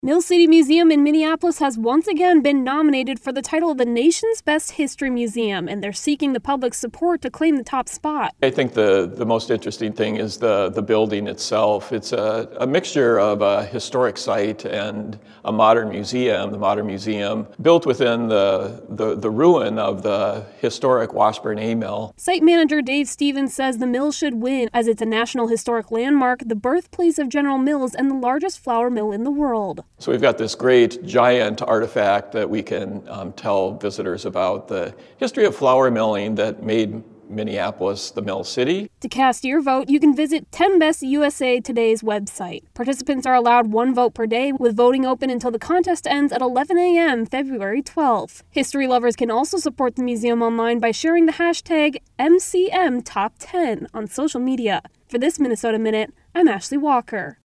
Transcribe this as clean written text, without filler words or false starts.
Mill City Museum in Minneapolis has once again been nominated for the title of the nation's best history museum, and they're seeking the public's support to claim the top spot. I think the most interesting thing is the building itself. It's a mixture of a historic site and a modern museum. The modern museum built within the ruin of the historic Washburn A mill. Site manager Dave Stevens says the mill should win as it's a National Historic Landmark, the birthplace of General Mills, and the largest flour mill in the world. So we've got this great giant artifact that we can tell visitors about the history of flour milling that made Minneapolis the Mill City. To cast your vote, you can visit 10 Best USA Today's website. Participants are allowed one vote per day, with voting open until the contest ends at 11 a.m. February 12th. History lovers can also support the museum online by sharing the hashtag MCMTop10 on social media. For this Minnesota Minute, I'm Ashley Walker.